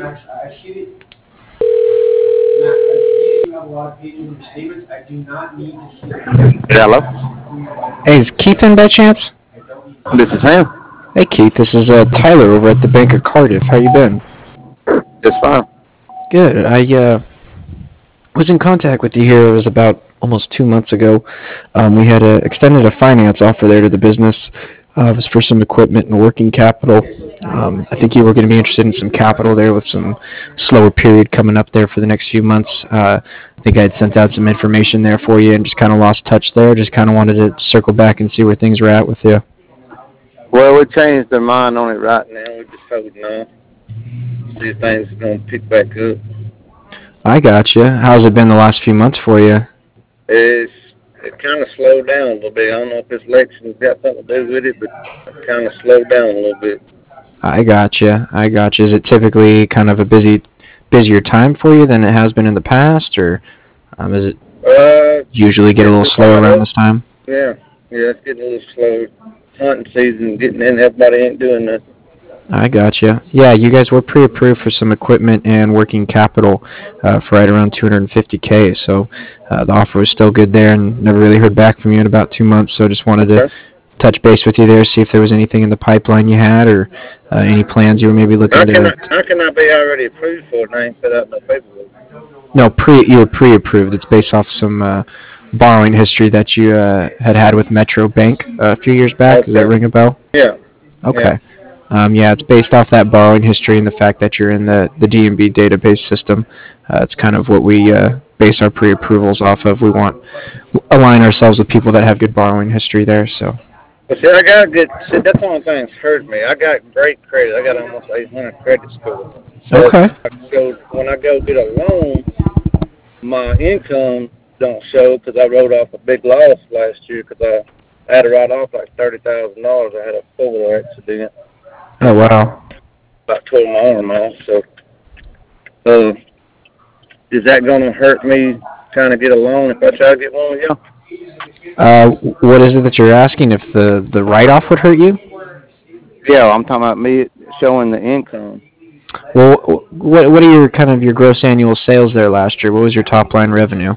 Hello, Hey, is Keith in by chance? this is him. Hey, Keith, this is Tyler over at the Bank of Cardiff. How you been? Just fine. Good. I was in contact with you here. It was about almost 2 months ago. We had extended a finance offer there to the business. It was for some equipment and working capital. I think you were going to be interested in some capital there with some slower period coming up there for the next few months. I think I had sent out some information there for you and just kind of lost touch there. Just kind of wanted to circle back and see where things were at with you. Well, we changed our mind on it right now. We just holding on. See if things are going to pick back up. I gotcha. How's it been the last few months for you? It kind of slowed down a little bit. I don't know if this election's got something to do with it, but it kind of slowed down a little bit. I gotcha. I gotcha. Is it typically kind of a busier time for you than it has been in the past, or is it usually get a little slower around this time? Yeah, it's getting a little slow. Hunting season getting in, everybody ain't doing nothing. I gotcha. Yeah, you guys were pre-approved for some equipment and working capital for right around 250K. So the offer was still good there, and never really heard back from you in about 2 months. So just wanted to touch base with you there, see if there was anything in the pipeline you had, or any plans you were maybe looking to. How can I be already approved for it and I ain't set up no paperwork? No, you were pre-approved. It's based off some borrowing history that you had with Metro Bank a few years back. Does that ring a bell? Yeah. Okay. Yeah, it's based off that borrowing history and the fact that you're in the DMB database system. It's kind of what we base our pre-approvals off of. We want align ourselves with people that have good borrowing history there. So. Well, see, I got good. See, that's one of the things that hurt me. I got great credit. I got almost 800 credit score. So, okay. So when I go get a loan, my income don't show because I wrote off a big loss last year because I had to write off like $30,000. I had a four-wheeler accident. Oh wow. About 12 my arm off. So, is that going to hurt me trying to get a loan if I try to get one with y'all? What is it that you're asking? If the write-off would hurt you? Yeah, I'm talking about me showing the income. Well, what are your gross annual sales there last year? What was your top line revenue?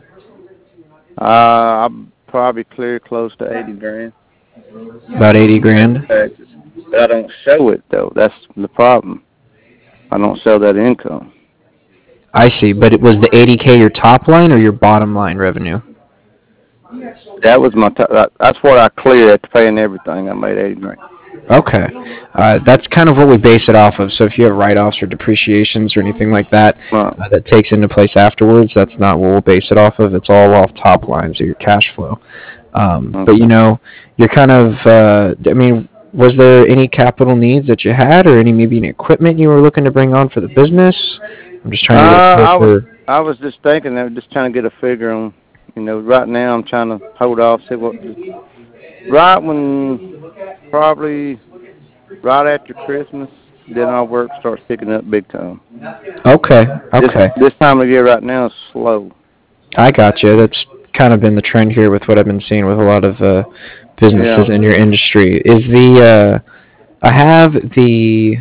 I'm probably clear close to 80 grand. About 80 grand. I don't show it though. That's the problem. I don't show that income. I see, but it was the 80K your top line or your bottom line revenue? That was my that's what I cleared after paying everything. I made 80 grand. Okay. That's kind of what we base it off of. So if you have write-offs or depreciations or anything like that, that takes into place afterwards, that's not what we'll base it off of. It's all off top lines of your cash flow. But, you're kind of, was there any capital needs that you had or maybe any equipment you were looking to bring on for the business? I'm just trying to I was just thinking, I was just trying to get a figure on, right now I'm trying to hold off, see what, right when, probably right after Christmas, then our work starts picking up big time. Okay. This time of year right now is slow. I got you. That's kind of been the trend here with what I've been seeing with a lot of businesses in your industry. Is I have the.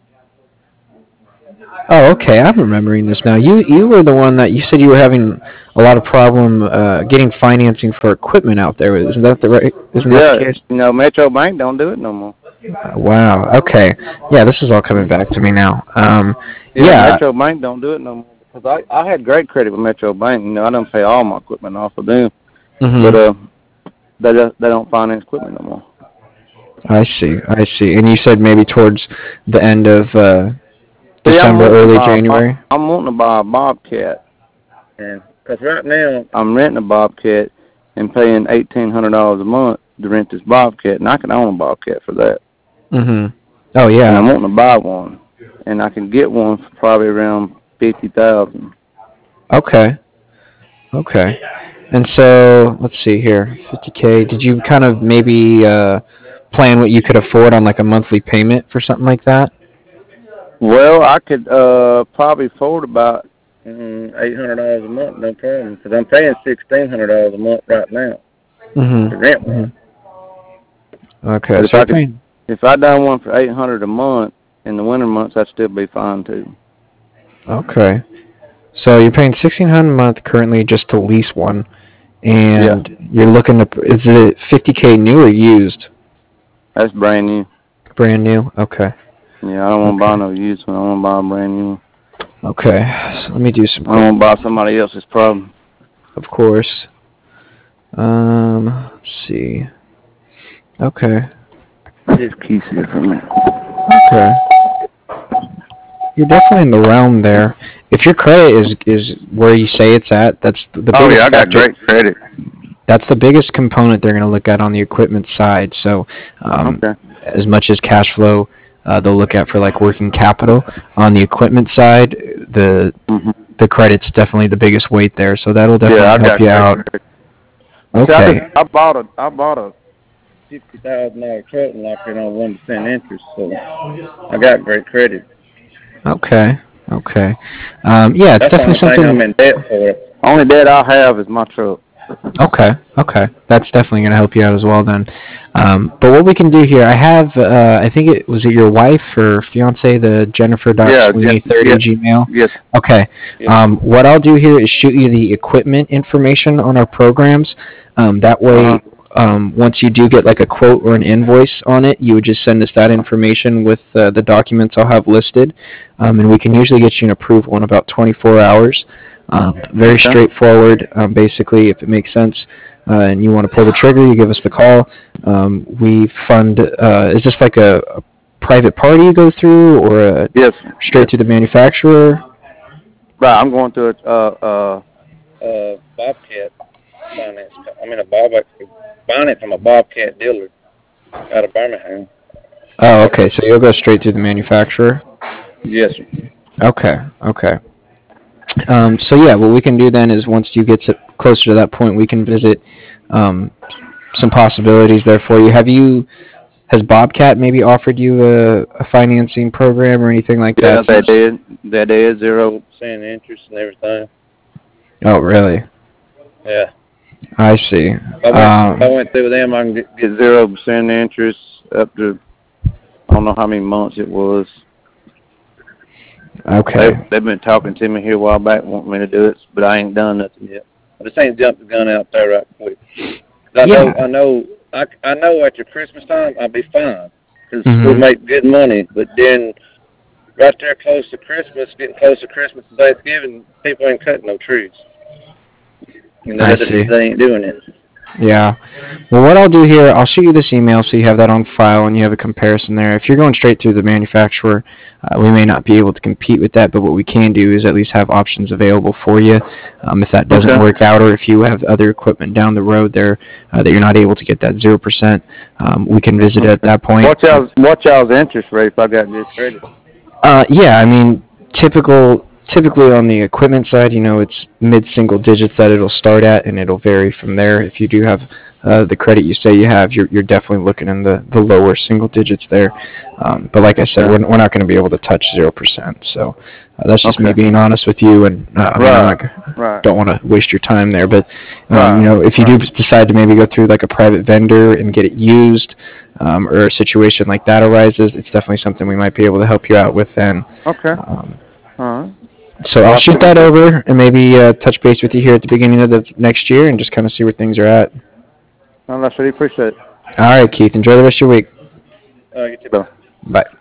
Oh, okay. I'm remembering this now. You were the one that you said you were having a lot of problem getting financing for equipment out there. Isn't that the case? Metro Bank don't do it no more. Wow. Okay. Yeah, this is all coming back to me now. Metro Bank don't do it no more because I had great credit with Metro Bank. I don't pay all my equipment off of them, but they don't finance equipment no more. I see. And you said maybe towards the end of December, early January. I'm wanting to buy a Bobcat, and because right now I'm renting a Bobcat and paying $1,800 a month to rent this Bobcat, and I can own a Bobcat for that. Oh yeah. And I'm wanting to buy one, and I can get one for probably around $50,000. Okay. And so let's see here, 50K. Did you kind of maybe plan what you could afford on like a monthly payment for something like that? Well, I could probably afford about $800 a month, no problem, because I'm paying $1,600 a month right now to rent one. Okay, but if I done one for $800 a month in the winter months, I'd still be fine too. Okay. So you're paying 1,600 a month currently just to lease one, Yeah, and you're looking to. Is it 50K new or used? that's brand new. Brand new. Okay. Yeah, I don't want to buy Okay. no used one. I want to buy a brand new one. Okay. So let me do some I don't quick. want to buy somebody else's problem. Of course. Let's see. Okay. Just keep it for me. Okay. You're definitely in the realm there. If your credit is where you say it's at, that's the Oh yeah, biggest I got factor. great credit. That's the biggest component they're going to look at on the equipment side. So, Okay. as much as cash flow, they'll look at for like working capital. On the equipment side, Mhm. the credit's definitely the biggest weight there. So that'll Yeah, definitely I help got you great out. credit. See, Okay. I bought a $50,000 truck and locked it on 1% interest, so I got great credit. Okay. Okay. Yeah, it's That's the definitely only thing I'm something. in debt for. Only debt I have is my truck. Okay, okay, that's definitely going to help you out as well then. But what we can do here, I have, I think it your wife or fiance, the Yeah, Jennifer.Sweeney30 yes, Gmail. yes, Okay. yes. What I'll do here is shoot you the equipment information on our programs. That Uh huh. way, once you do get like a quote or an invoice on it, you would just send us that information with the documents I'll have listed, and we can usually get you an approval in about 24 hours. Very Okay. straightforward. Basically, if it makes sense and you want to pull the trigger, you give us the call. We fund. Is this like a private party you go through, or Yes, straight yes. to the manufacturer? Right, I'm going through a Bobcat finance. Buying it from a Bobcat dealer out of Birmingham. Oh, okay. So you'll go straight to the manufacturer. Yes, sir. Okay. Okay. So yeah, what we can do then is once you get closer to that point, we can visit um, some possibilities there for you. Has Bobcat maybe offered you a financing program or anything like Yeah, that they since? did. They did 0% interest and everything. Oh, really? Yeah. I see. If I went through them, I can get 0% interest up to I don't know how many months it was. Okay. They've been talking to me here a while back, wanting me to do it, but I ain't done nothing yet. I just ain't jumped the gun out there right quick. Yeah. I know after Christmas time I'll be fine because we Mhm. make good money. But then right there close to Christmas, getting close to Christmas and Thanksgiving, people ain't cutting no trees. You know, I see. they ain't doing it. Yeah. Well, what I'll do here, I'll shoot you this email so you have that on file and you have a comparison there. If you're going straight through the manufacturer, we may not be able to compete with that, but what we can do is at least have options available for you. If that doesn't Okay. work out, or if you have other equipment down the road there that you're not able to get that 0%, we can visit it at Okay. that point. Watch y'all's interest rate if I got good credit. Yeah, I mean, typically on the equipment side, it's mid-single digits that it'll start at, and it'll vary from there. If you do have the credit you say you have, you're definitely looking in the lower single digits there. But like I said, Okay. we're not going to be able to touch 0%. So that's just me Okay. being honest with you, and I mean, Right. Right. don't want to waste your time there. But Right. if you do decide to maybe go through like a private vendor and get it used, or a situation like that arises, it's definitely something we might be able to help you out with then. Okay. Um, All right. so Well, I'll I shoot that appreciate over and maybe touch base with you here at the beginning of the next year and just kind of see where things are at. I really appreciate it. All right, Keith. Enjoy the rest of your week. You too, brother. Bye.